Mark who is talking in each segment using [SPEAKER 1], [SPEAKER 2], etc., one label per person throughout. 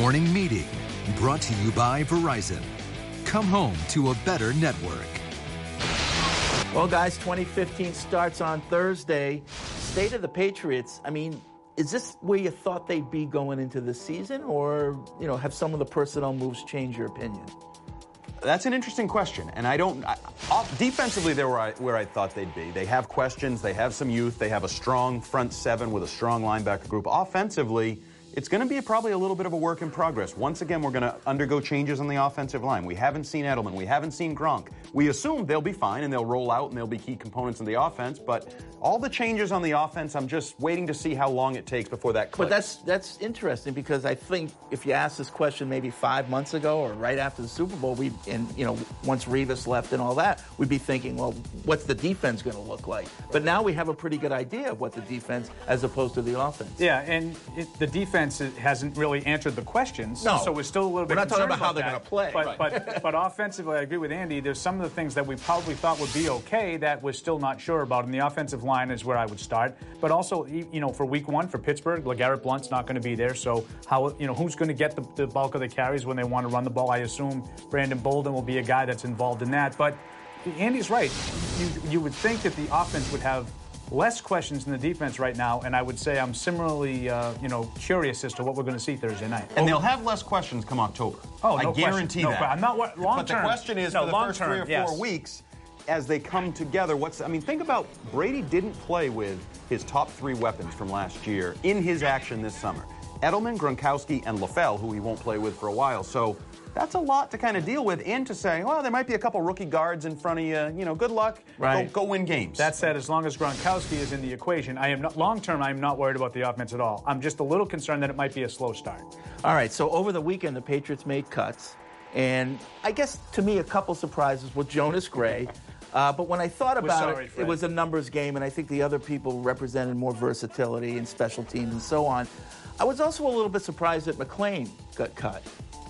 [SPEAKER 1] Morning Meeting, brought to you by Verizon. Come home to a better network.
[SPEAKER 2] Well, guys, 2015 starts on Thursday. State of the Patriots, I mean, is this where you thought they'd be going into the season, or, have some of the personnel moves changed your opinion?
[SPEAKER 3] That's an interesting question, and defensively, they're where I thought they'd be. They have questions, they have some youth, they have a strong front seven with a strong linebacker group. Offensively, it's going to be probably a little bit of a work in progress. Once again, we're going to undergo changes on the offensive line. We haven't seen Edelman. We haven't seen Gronk. We assume they'll be fine and they'll roll out and they'll be key components of the offense. But all the changes on the offense, I'm just waiting to see how long it takes before that clicks.
[SPEAKER 2] But that's interesting, because I think if you asked this question maybe 5 months ago or right after the Super Bowl, once Revis left and all that, we'd be thinking, well, what's the defense going to look like? But now we have a pretty good idea of what the defense as opposed to the offense.
[SPEAKER 4] Yeah, and the defense hasn't really answered the questions.
[SPEAKER 2] No.
[SPEAKER 4] So we're still a little bit
[SPEAKER 2] We're not talking about how they're
[SPEAKER 4] going to
[SPEAKER 2] play.
[SPEAKER 4] But offensively, I agree with Andy. There's some of the things that we probably thought would be okay that we're still not sure about. And the offensive line is where I would start. But also, for week one for Pittsburgh, LeGarrette Blount's not going to be there. So who's going to get the bulk of the carries when they want to run the ball? I assume Brandon Bolden will be a guy that's involved in that. But Andy's right. You would think that the offense would have less questions than the defense right now, and I would say I'm similarly, curious as to what we're going to see Thursday night.
[SPEAKER 3] And they'll have less questions come October.
[SPEAKER 4] Oh,
[SPEAKER 3] I guarantee that.
[SPEAKER 4] I'm not long-term.
[SPEAKER 3] But the question is, for the first 3 or 4 weeks, as they come together, think about Brady didn't play with his top 3 weapons from last year in his action this summer. Edelman, Gronkowski, and LaFell, who he won't play with for a while. So that's a lot to kind of deal with, and to say, well, there might be a couple rookie guards in front of you. Good luck.
[SPEAKER 2] Right.
[SPEAKER 3] Go win games.
[SPEAKER 4] That said, as long as Gronkowski is in the equation, long-term, I am not worried about the offense at all. I'm just a little concerned that it might be a slow start.
[SPEAKER 2] All right, so over the weekend, the Patriots made cuts. And I guess, to me, a couple surprises with Jonas Gray. But when I thought about it, it was a numbers game, and I think the other people represented more versatility and special teams and so on. I was also a little bit surprised that McClain got cut.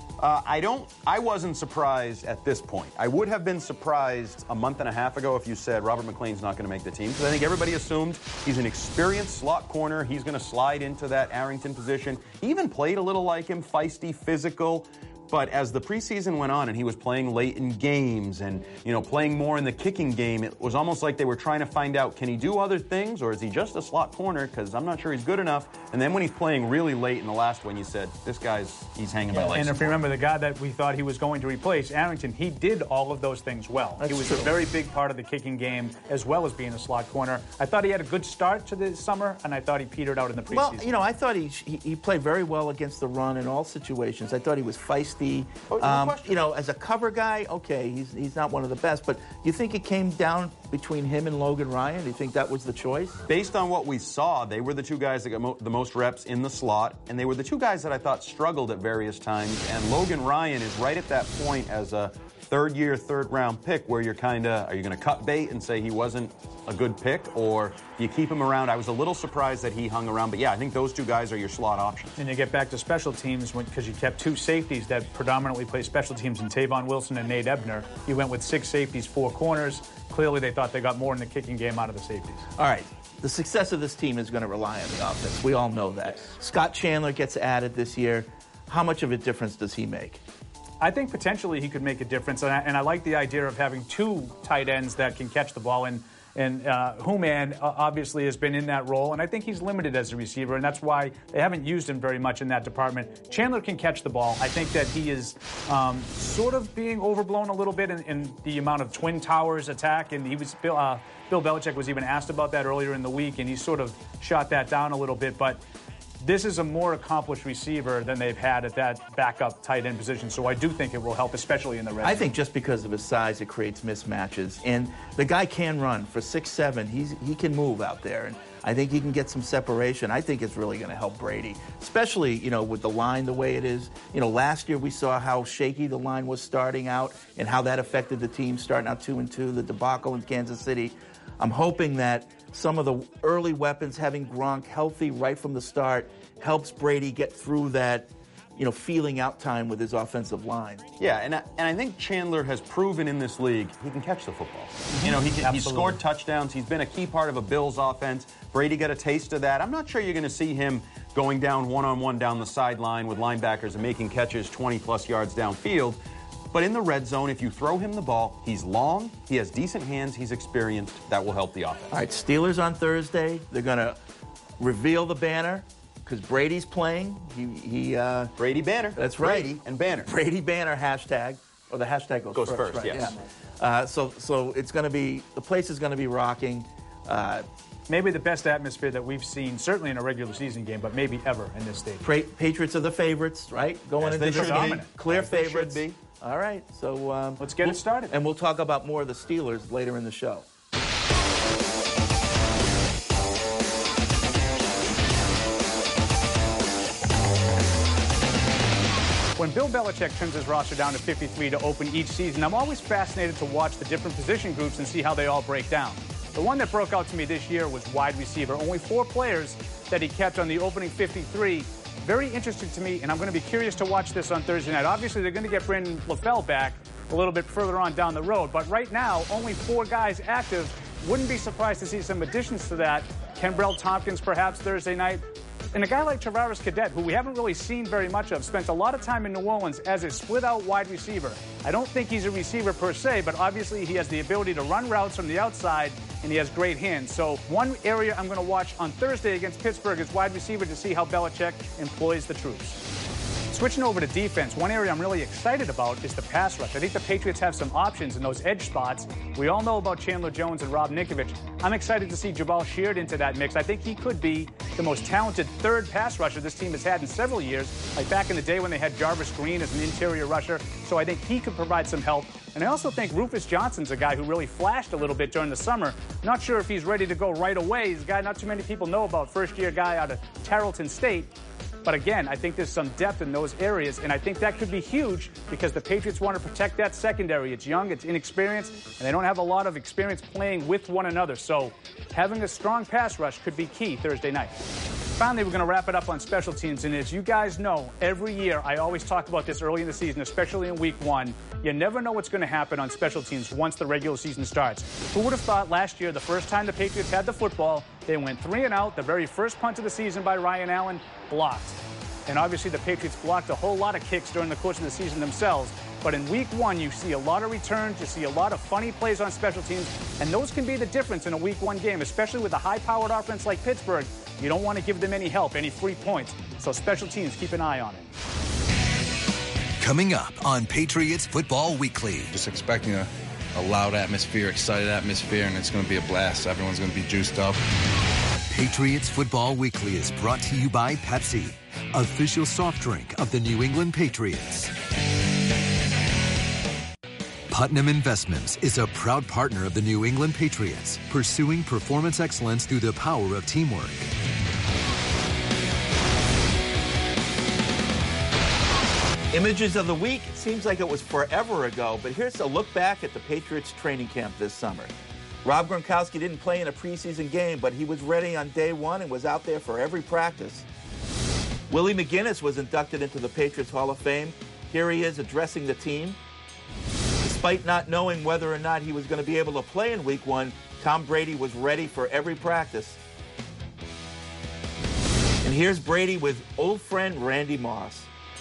[SPEAKER 3] I wasn't surprised at this point. I would have been surprised a month and a half ago if you said Robert McClain's not going to make the team, because I think everybody assumed he's an experienced slot corner. He's going to slide into that Arrington position. He even played a little like him, feisty, physical. But as the preseason went on and he was playing late in games and, playing more in the kicking game, it was almost like they were trying to find out, can he do other things, or is he just a slot corner? Because I'm not sure he's good enough. And then when he's playing really late in the last one, you said, he's hanging by legs.
[SPEAKER 4] And if you remember the guy that we thought he was going to replace, Arrington, he did all of those things well.
[SPEAKER 2] That's
[SPEAKER 4] he was
[SPEAKER 2] true.
[SPEAKER 4] a very big part of the kicking game, as well as being a slot corner. I thought he had a good start to the summer, and I thought he petered out in the preseason.
[SPEAKER 2] Well, I thought he played very well against the run in all situations. I thought he was feisty. As a cover guy, okay, he's not one of the best, but do you think it came down between him and Logan Ryan? Do you think that was the choice?
[SPEAKER 3] Based on what we saw, they were the two guys that got the most reps in the slot, and they were the two guys that I thought struggled at various times, and Logan Ryan is right at that point as a third-year, third-round pick where you're are you going to cut bait and say he wasn't a good pick, or do you keep him around? I was a little surprised that he hung around, but yeah, I think those two guys are your slot options.
[SPEAKER 4] And you get back to special teams because you kept 2 safeties that predominantly play special teams in Tavon Wilson and Nate Ebner. You went with 6 safeties, 4 corners. Clearly they thought they got more in the kicking game out of the safeties.
[SPEAKER 2] All right. The success of this team is going to rely on the offense. We all know that. Scott Chandler gets added this year. How much of a difference does he make?
[SPEAKER 4] I think potentially he could make a difference, and I like the idea of having 2 tight ends that can catch the ball. And Hooman obviously has been in that role, and I think he's limited as a receiver, and that's why they haven't used him very much in that department. Chandler can catch the ball. I think that he is sort of being overblown a little bit in the amount of Twin Towers attack, and Bill Belichick was even asked about that earlier in the week, and he sort of shot that down a little bit, but this is a more accomplished receiver than they've had at that backup tight end position, so I do think it will help, especially in the red zone.
[SPEAKER 2] I think just because of his size, it creates mismatches. And the guy can run. For 6'7", he can move out there. And I think he can get some separation. I think it's really going to help Brady, especially, with the line the way it is. Last year we saw how shaky the line was starting out and how that affected the team starting out 2-2, the debacle in Kansas City. I'm hoping that some of the early weapons, having Gronk healthy right from the start, helps Brady get through that, feeling out time with his offensive line.
[SPEAKER 3] Yeah, and I think Chandler has proven in this league he can catch the football. He's scored touchdowns. He's been a key part of a Bills offense. Brady got a taste of that. I'm not sure you're going to see him going down one-on-one down the sideline with linebackers and making catches 20-plus yards downfield. But in the red zone, if you throw him the ball, he's long, he has decent hands, he's experienced. That will help the offense.
[SPEAKER 2] All right, Steelers on Thursday. They're going to reveal the banner because Brady's playing.
[SPEAKER 3] Brady Banner.
[SPEAKER 2] That's right.
[SPEAKER 3] Brady and Banner.
[SPEAKER 2] Brady Banner hashtag. Or the hashtag goes first, right?
[SPEAKER 3] Yes.
[SPEAKER 2] Yeah. So it's going to be, the place is going to be rocking.
[SPEAKER 4] Maybe the best atmosphere that we've seen, certainly in a regular season game, but maybe ever in this stadium.
[SPEAKER 2] Patriots are the favorites, right? Going into this game, clear favorites.
[SPEAKER 3] Should be.
[SPEAKER 2] All right, so
[SPEAKER 4] let's get it started.
[SPEAKER 2] And we'll talk about more of the Steelers later in the show.
[SPEAKER 4] When Bill Belichick trims his roster down to 53 to open each season, I'm always fascinated to watch the different position groups and see how they all break down. The one that broke out to me this year was wide receiver. Only 4 players that he kept on the opening 53. Very interesting to me, and I'm going to be curious to watch this on Thursday night. Obviously, they're going to get Brandon LaFell back a little bit further on down the road, but right now, only 4 guys active. Wouldn't be surprised to see some additions to that. Kenbrell Tompkins, perhaps, Thursday night. And a guy like Travaris Cadet, who we haven't really seen very much of, spent a lot of time in New Orleans as a split-out wide receiver. I don't think he's a receiver per se, but obviously he has the ability to run routes from the outside, and he has great hands. So one area I'm going to watch on Thursday against Pittsburgh is wide receiver to see how Belichick employs the troops. Switching over to defense, one area I'm really excited about is the pass rush. I think the Patriots have some options in those edge spots. We all know about Chandler Jones and Rob Ninkovich. I'm excited to see Jabal Sheard into that mix. I think he could be the most talented third pass rusher this team has had in several years, like back in the day when they had Jarvis Green as an interior rusher. So I think he could provide some help. And I also think Rufus Johnson's a guy who really flashed a little bit during the summer. Not sure if he's ready to go right away. He's a guy not too many people know about, first-year guy out of Tarleton State. But again, I think there's some depth in those areas, and I think that could be huge because the Patriots want to protect that secondary. It's young, it's inexperienced, and they don't have a lot of experience playing with one another. So having a strong pass rush could be key Thursday night. Finally, we're going to wrap it up on special teams, and as you guys know, every year I always talk about this early in the season, especially in week 1. You never know what's going to happen on special teams once the regular season starts. Who would have thought last year, the first time the Patriots had the football, they went 3 and out, the very first punt of the season by Ryan Allen, blocked. And obviously the Patriots blocked a whole lot of kicks during the course of the season themselves. But in week 1, you see a lot of returns, you see a lot of funny plays on special teams, and those can be the difference in a week 1 game, especially with a high-powered offense like Pittsburgh. You don't want to give them any help, any free points. So special teams, keep an eye on it.
[SPEAKER 1] Coming up on Patriots Football Weekly.
[SPEAKER 5] Just expecting a loud atmosphere, excited atmosphere, and it's going to be a blast. Everyone's going to be juiced up.
[SPEAKER 1] Patriots Football Weekly is brought to you by Pepsi, official soft drink of the New England Patriots. Putnam Investments is a proud partner of the New England Patriots, pursuing performance excellence through the power of teamwork.
[SPEAKER 2] Images of the week. It seems like it was forever ago, but here's a look back at the Patriots training camp this summer. Rob Gronkowski didn't play in a preseason game, but he was ready on day 1 and was out there for every practice. Willie McGinnis was inducted into the Patriots Hall of Fame. Here he is addressing the team. Despite not knowing whether or not he was going to be able to play in week 1, Tom Brady was ready for every practice. And here's Brady with old friend Randy Moss.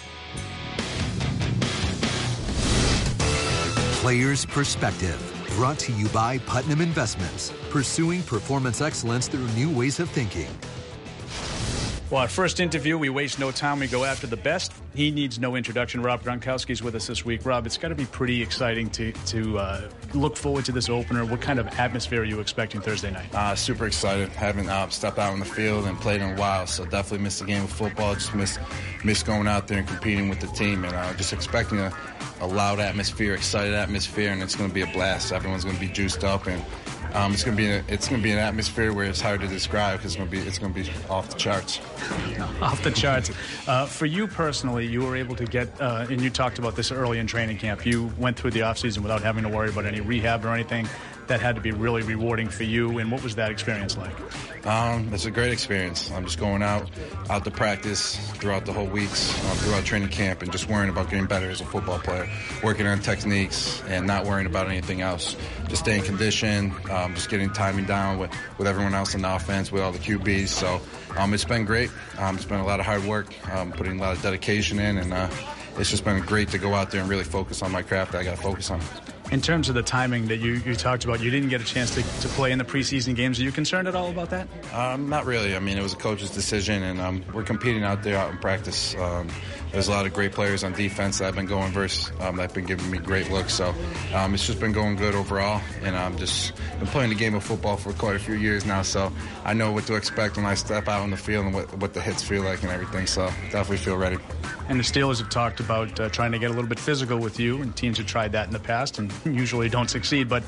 [SPEAKER 1] Players' Perspective, brought to you by Putnam Investments, pursuing performance excellence through new ways of thinking.
[SPEAKER 4] Well, our first interview, we waste no time. We go after the best. He needs no introduction. Rob Gronkowski's with us this week. Rob, it's got to be pretty exciting to look forward to this opener. What kind of atmosphere are you expecting Thursday night?
[SPEAKER 5] Super excited. Haven't stepped out on the field and played in a while, so definitely missed the game of football. Just miss going out there and competing with the team, and just expecting a loud atmosphere, excited atmosphere, and it's going to be a blast. Everyone's going to be juiced up, and it's going to be an atmosphere where it's hard to describe because it's going to be off the charts.
[SPEAKER 4] Off the charts. For you personally, you were able to get, and you talked about this early in training camp, you went through the offseason without having to worry about any rehab or anything. that had to be really rewarding for you, and what was that experience like?
[SPEAKER 5] It's a great experience. I'm just going out to practice throughout the whole weeks, throughout training camp, and just worrying about getting better as a football player, working on techniques and not worrying about anything else. Just staying conditioned, just getting timing down with everyone else in the offense, with all the QBs. So it's been great. It's been a lot of hard work, putting a lot of dedication in, and it's just been great to go out there and really focus on my craft that I got to focus on.
[SPEAKER 4] In terms of the timing that you talked about, you didn't get a chance to play in the preseason games. Are you concerned at all about that?
[SPEAKER 5] Not really. I mean, it was a coach's decision, and we're competing out there out in practice. There's a lot of great players on defense that I've been going versus that have been giving me great looks. So it's just been going good overall, and I'm just been playing the game of football for quite a few years now, so I know what to expect when I step out on the field and what the hits feel like and everything. So definitely feel ready.
[SPEAKER 4] And the Steelers have talked about trying to get a little bit physical with you, and teams have tried that in the past and usually don't succeed. But,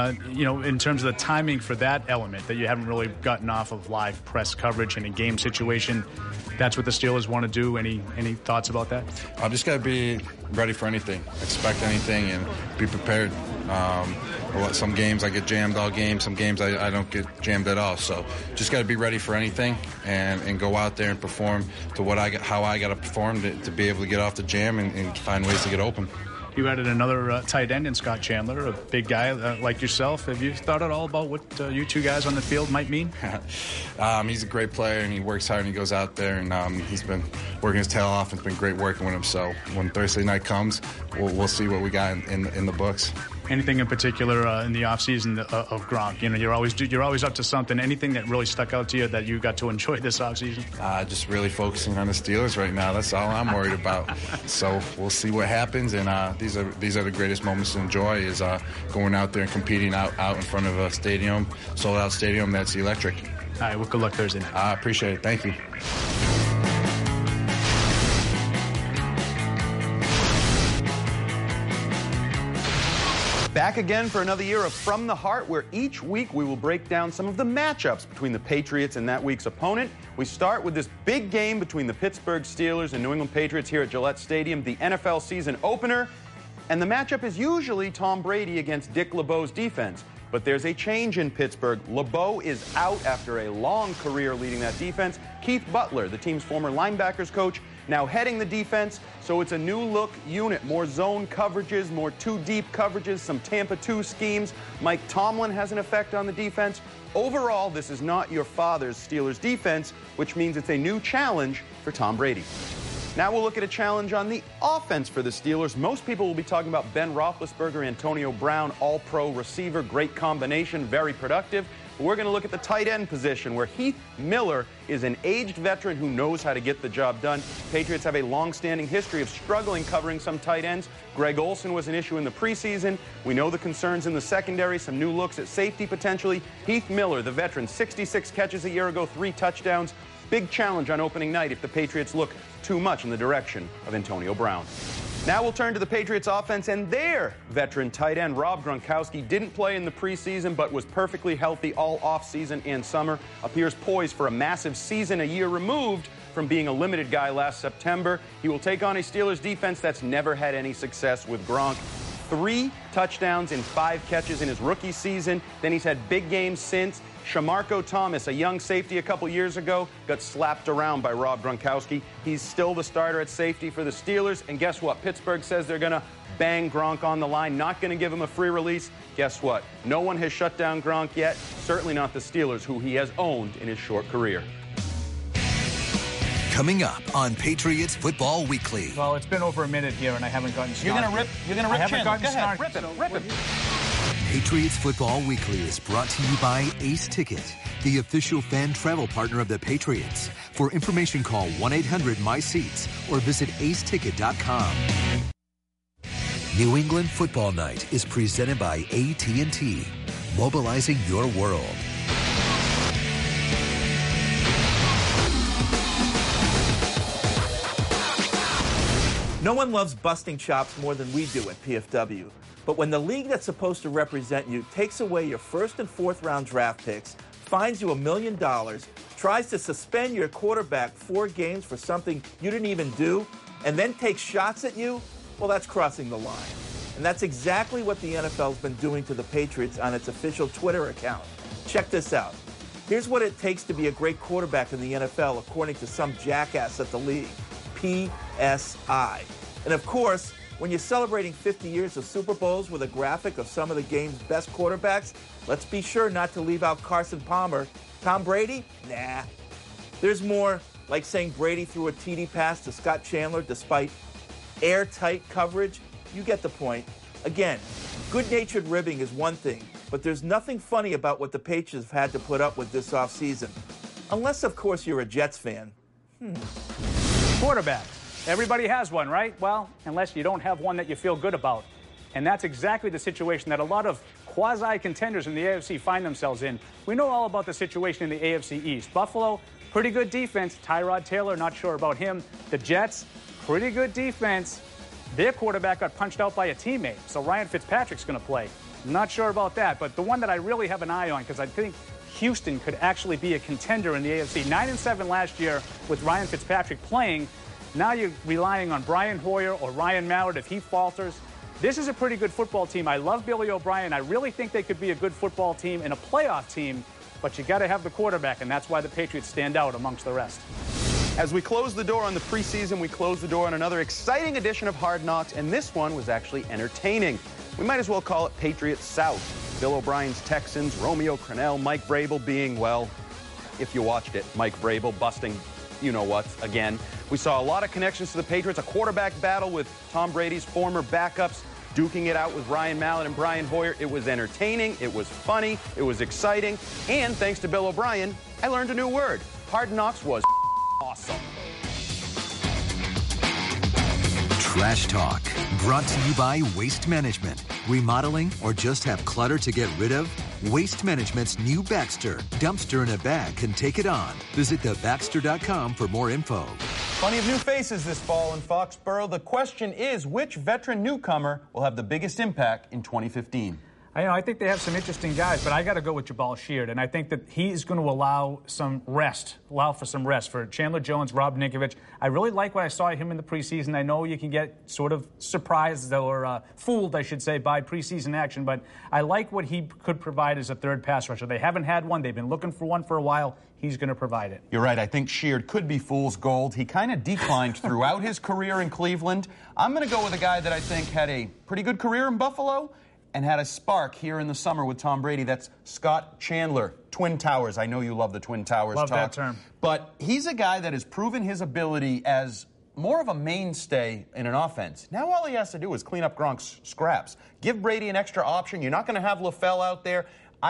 [SPEAKER 4] in terms of the timing for that element, that you haven't really gotten off of live press coverage in a game situation, that's what the Steelers want to do. Any thoughts about that?
[SPEAKER 5] I've just got to be ready for anything, expect anything, and be prepared. Some games I get jammed all game. Some games I don't get jammed at all. So just got to be ready for anything and go out there and perform to how I got to perform to be able to get off the jam and find ways to get open.
[SPEAKER 4] You added another tight end in Scott Chandler, a big guy like yourself. Have you thought at all about what you two guys on the field might mean?
[SPEAKER 5] He's a great player, and he works hard, and he goes out there, and he's been working his tail off, and it's been great working with him. So when Thursday night comes, we'll see what we got in the books.
[SPEAKER 4] Anything in particular in the offseason of Gronk? You're always up to something. Anything that really stuck out to you that you got to enjoy this offseason?
[SPEAKER 5] Just really focusing on the Steelers right now. That's all I'm worried about. So we'll see what happens, and these are the greatest moments to enjoy is going out there and competing out in front of a stadium, sold-out stadium that's electric.
[SPEAKER 4] All right, well, good luck Thursday night.
[SPEAKER 5] I appreciate it. Thank you.
[SPEAKER 3] Back again for another year of From the Heart, where each week we will break down some of the matchups between the Patriots and that week's opponent. We start with this big game between the Pittsburgh Steelers and New England Patriots here at Gillette Stadium, the NFL season opener. And the matchup is usually Tom Brady against Dick LeBeau's defense. But there's a change in Pittsburgh. LeBeau is out after a long career leading that defense. Keith Butler, the team's former linebackers coach, now heading the defense. So it's a new look unit, more zone coverages, more two-deep coverages, some Tampa 2 schemes. Mike Tomlin has an effect on the defense. Overall, this is not your father's Steelers defense, which means it's a new challenge for Tom Brady. Now we'll look at a challenge on the offense for the Steelers. Most people will be talking about Ben Roethlisberger, Antonio Brown, all-pro receiver, great combination, very productive. But we're going to look at the tight end position, where Heath Miller is an aged veteran who knows how to get the job done. Patriots have a long-standing history of struggling covering some tight ends. Greg Olsen was an issue in the preseason. We know the concerns in the secondary, some new looks at safety potentially. Heath Miller, the veteran, 66 catches a year ago, 3 touchdowns. Big challenge on opening night if the Patriots look too much in the direction of Antonio Brown. Now we'll turn to the Patriots offense, and their veteran tight end, Rob Gronkowski, didn't play in the preseason but was perfectly healthy all offseason and summer. Appears poised for a massive season a year removed from being a limited guy last September. He will take on a Steelers defense that's never had any success with Gronk. 3 touchdowns in 5 catches in his rookie season. Then he's had big games since. Shamarko Thomas, a young safety a couple years ago, got slapped around by Rob Gronkowski. He's still the starter at safety for the Steelers. And guess what? Pittsburgh says they're going to bang Gronk on the line, not going to give him a free release. Guess what? No one has shut down Gronk yet, certainly not the Steelers, who he has owned in his short career.
[SPEAKER 1] Coming up on Patriots Football Weekly.
[SPEAKER 4] Well, it's been over a minute here, and I haven't gotten started.
[SPEAKER 6] You're gonna rip Chandler. Go ahead, rip it.
[SPEAKER 1] Patriots Football Weekly is brought to you by Ace Ticket, the official fan travel partner of the Patriots. For information, call 1-800-MY-SEATS or visit aceticket.com. New England Football Night is presented by AT&T, mobilizing your world.
[SPEAKER 2] No one loves busting chops more than we do at PFW. But when the league that's supposed to represent you takes away your first and fourth round draft picks, fines you $1 million, tries to suspend your quarterback 4 games for something you didn't even do, and then takes shots at you, well, that's crossing the line. And that's exactly what the NFL's been doing to the Patriots on its official Twitter account. Check this out. Here's what it takes to be a great quarterback in the NFL, according to some jackass at the league. PSI. And of course, when you're celebrating 50 years of Super Bowls with a graphic of some of the game's best quarterbacks, let's be sure not to leave out Carson Palmer. Tom Brady? Nah. There's more, like saying Brady threw a TD pass to Scott Chandler despite airtight coverage. You get the point. Again, good-natured ribbing is one thing, but there's nothing funny about what the Patriots have had to put up with this offseason. Unless, of course, you're a Jets fan.
[SPEAKER 4] Quarterback. Everybody has one, right? Well, unless you don't have one that you feel good about. And that's exactly the situation that a lot of quasi-contenders in the AFC find themselves in. We know all about the situation in the AFC East. Buffalo, pretty good defense. Tyrod Taylor, not sure about him. The Jets, pretty good defense. Their quarterback got punched out by a teammate, so Ryan Fitzpatrick's going to play. Not sure about that, but the one that I really have an eye on, because I think Houston could actually be a contender in the AFC. 9-7 last year with Ryan Fitzpatrick playing. Now you're relying on Brian Hoyer or Ryan Mallett if he falters. This is a pretty good football team. I love Billy O'Brien. I really think they could be a good football team and a playoff team, but you got to have the quarterback, and that's why the Patriots stand out amongst the rest.
[SPEAKER 3] As we close the door on the preseason, we close the door on another exciting edition of Hard Knocks, and this one was actually entertaining. We might as well call it Patriots South. Bill O'Brien's Texans, Romeo Crennel, Mike Vrabel being, well, if you watched it, Mike Vrabel busting you-know-what again. We saw a lot of connections to the Patriots, a quarterback battle with Tom Brady's former backups, duking it out with Ryan Mallett and Brian Hoyer. It was entertaining, it was funny, it was exciting, and thanks to Bill O'Brien, I learned a new word. Hard Knocks was awesome.
[SPEAKER 1] Trash Talk, brought to you by Waste Management. Remodeling or just have clutter to get rid of? Waste Management's new Baxter. Dumpster in a bag can take it on. Visit thebaxter.com for more info.
[SPEAKER 3] Plenty of new faces this fall in Foxborough. The question is, which veteran newcomer will have the biggest impact in 2015?
[SPEAKER 4] I think they have some interesting guys, but I got to go with Jabal Sheard, and I think that he's going to allow for some rest for Chandler Jones, Rob Ninkovich. I really like what I saw of him in the preseason. I know you can get sort of surprised or fooled, I should say, by preseason action, but I like what he could provide as a third pass rusher. They haven't had one. They've been looking for one for a while. He's going to provide it.
[SPEAKER 3] You're right. I think Sheard could be fool's gold. He kind of declined throughout his career in Cleveland. I'm going to go with a guy that I think had a pretty good career in Buffalo and had a spark here in the summer with Tom Brady. That's Scott Chandler. Twin Towers. I know you love the Twin Towers
[SPEAKER 4] talk.
[SPEAKER 3] Love
[SPEAKER 4] that term.
[SPEAKER 3] But he's a guy that has proven his ability as more of a mainstay in an offense. Now all he has to do is clean up Gronk's scraps. Give Brady an extra option. You're not going to have LaFell out there.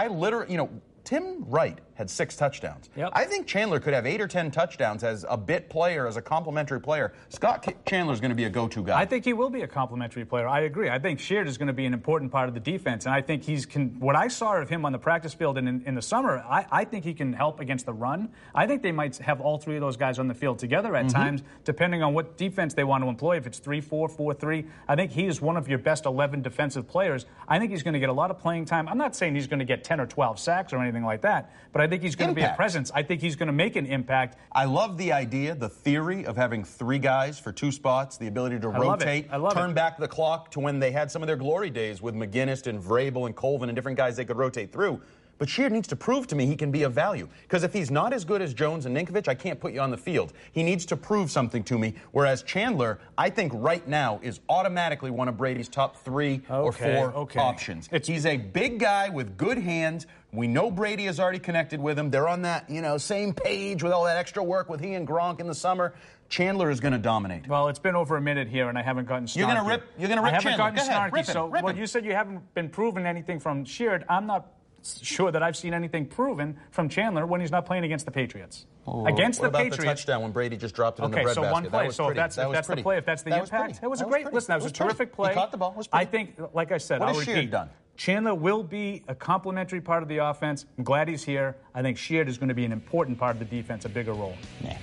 [SPEAKER 3] Tim Wright had 6 touchdowns.
[SPEAKER 4] Yep.
[SPEAKER 3] I think Chandler could have 8 or 10 touchdowns as a bit player, as a complimentary player. Scott Chandler's going to be a go-to guy.
[SPEAKER 4] I think he will be a complimentary player. I agree. I think Sheard is going to be an important part of the defense, and I think what I saw of him on the practice field and in the summer, I think he can help against the run. I think they might have all 3 of those guys on the field together at times, depending on what defense they want to employ. If it's 3-4, 4-3, I think he is one of your best 11 defensive players. I think he's going to get a lot of playing time. I'm not saying he's going to get 10 or 12 sacks or anything like that, but I think he's going to be a presence. I think he's going to make an impact.
[SPEAKER 3] I love the idea, the theory of having 3 guys for 2 spots, the ability to rotate, turn back the clock to when they had some of their glory days with McGinnis and Vrabel and Colvin and different guys they could rotate through. But Sheard needs to prove to me he can be of value. Because if he's not as good as Jones and Ninkovich, I can't put you on the field. He needs to prove something to me. Whereas Chandler, I think right now, is automatically one of Brady's top 3 or 4 options. He's a big guy with good hands. We know Brady has already connected with him. They're on that, same page with all that extra work with he and Gronk in the summer. Chandler is going to dominate.
[SPEAKER 4] Well, it's been over a minute here, and I haven't gotten snarky.
[SPEAKER 3] You're going to rip
[SPEAKER 4] Chandler. I haven't gotten snarky.
[SPEAKER 3] Rip him.
[SPEAKER 4] You said you haven't been proven anything from Sheard. I'm not sure that I've seen anything proven from Chandler when he's not playing against the Patriots. Against the Patriots.
[SPEAKER 3] What about the touchdown when Brady just dropped it in the breadbasket?
[SPEAKER 4] Okay, so one play. So if that's the play, if that's the impact, it was a great. Listen, that was a terrific play.
[SPEAKER 3] He caught the ball. It was
[SPEAKER 4] I think, like I said,
[SPEAKER 3] what
[SPEAKER 4] I'll
[SPEAKER 3] has Sheard done?
[SPEAKER 4] Chandler will be a complementary part of the offense. I'm glad he's here. I think Sheard is going to be an important part of the defense, a bigger role.
[SPEAKER 3] Yeah.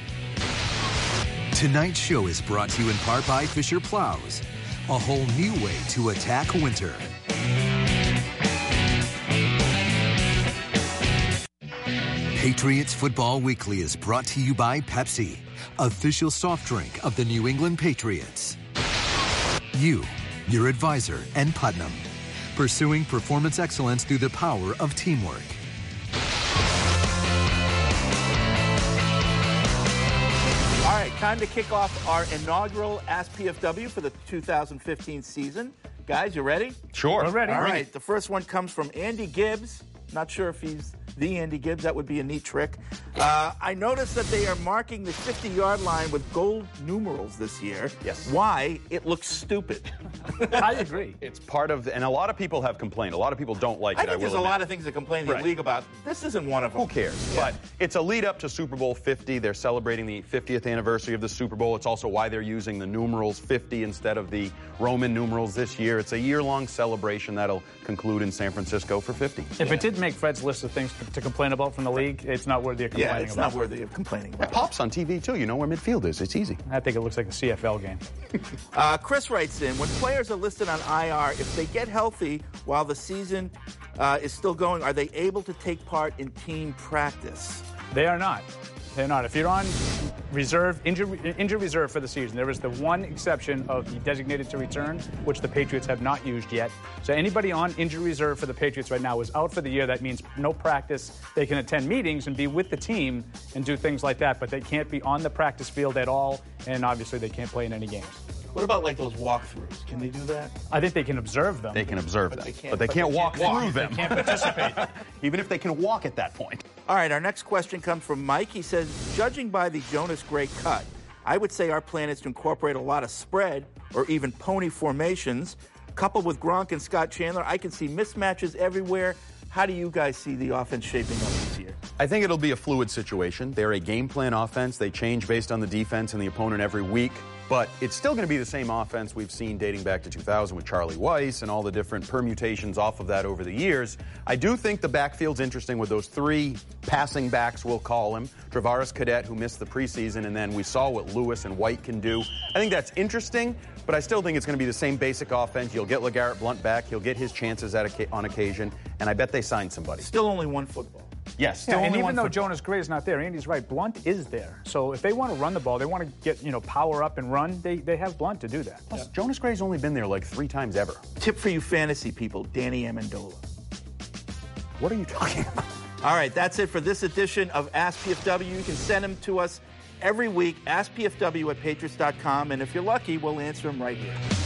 [SPEAKER 1] Tonight's show is brought to you in part by Fisher Plows, a whole new way to attack winter. Patriots Football Weekly is brought to you by Pepsi, official soft drink of the New England Patriots. You your advisor, and Putnam. Pursuing performance excellence through the power of teamwork.
[SPEAKER 2] All right, time to kick off our inaugural Ask PFW for the 2015 season. Guys, you ready?
[SPEAKER 3] Sure.
[SPEAKER 4] We're ready.
[SPEAKER 2] All right, the first one comes from Andy Gibbs. Not sure if he's the Andy Gibbs. That would be a neat trick. I noticed that they are marking the 50-yard line with gold numerals this year.
[SPEAKER 3] Yes.
[SPEAKER 2] Why? It looks stupid.
[SPEAKER 4] I agree.
[SPEAKER 3] It's part of, and a lot of people have complained. A lot of people don't like it.
[SPEAKER 2] I think there's a lot of things to complain in the league about. This isn't one of them.
[SPEAKER 3] Who cares? Yeah. But it's a lead up to Super Bowl 50. They're celebrating the 50th anniversary of the Super Bowl. It's also why they're using the numerals 50 instead of the Roman numerals this year. It's a year-long celebration that'll conclude in San Francisco for 50.
[SPEAKER 4] If it did make Fred's list of things to complain about from the league, it's not worthy of complaining about.
[SPEAKER 2] Yeah, it's not worthy of complaining about.
[SPEAKER 3] It pops on TV, too. You know where midfield is. It's easy.
[SPEAKER 4] I think it looks like a CFL game.
[SPEAKER 2] Chris writes in, when players are listed on IR, if they get healthy while the season is still going, are they able to take part in team practice?
[SPEAKER 4] They are not. They're not. If you're on reserve, injury reserve for the season, there is the one exception of the designated to return, which the Patriots have not used yet. So anybody on injury reserve for the Patriots right now is out for the year. That means no practice. They can attend meetings and be with the team and do things like that, but they can't be on the practice field at all, and obviously they can't play in any games.
[SPEAKER 2] What about like those walkthroughs? Can they do that?
[SPEAKER 4] I think they can observe them.
[SPEAKER 3] They can observe them, but they can't walk through them. They can't participate. Even if they can walk at that point.
[SPEAKER 2] All right, our next question comes from Mike. He says, judging by the Jonas Gray cut, I would say our plan is to incorporate a lot of spread or even pony formations. Coupled with Gronk and Scott Chandler, I can see mismatches everywhere. How do you guys see the offense shaping up this year?
[SPEAKER 3] I think it'll be a fluid situation. They're a game plan offense. They change based on the defense and the opponent every week. But it's still going to be the same offense we've seen dating back to 2000 with Charlie Weiss and all the different permutations off of that over the years. I do think the backfield's interesting with those three passing backs, we'll call them. Travaris Cadet, who missed the preseason, and then we saw what Lewis and White can do. I think that's interesting, but I still think it's going to be the same basic offense. You'll get LeGarrette Blount back. He'll get his chances on occasion, and I bet they sign somebody.
[SPEAKER 2] Still only one football.
[SPEAKER 3] Yes, still
[SPEAKER 4] and
[SPEAKER 3] only
[SPEAKER 4] even
[SPEAKER 3] one
[SPEAKER 4] though
[SPEAKER 3] football.
[SPEAKER 4] Jonas Gray is not there, Andy's right. Blount is there. So if they want to run the ball, they want to get power up and run. They have Blount to do that.
[SPEAKER 3] Plus, Jonas Gray's only been there like 3 times ever.
[SPEAKER 2] Tip for you fantasy people, Danny Amendola.
[SPEAKER 3] What are you talking about?
[SPEAKER 2] All right, that's it for this edition of Ask PFW. You can send them to us every week, askpfw@patriots.com, and if you're lucky, we'll answer them right here.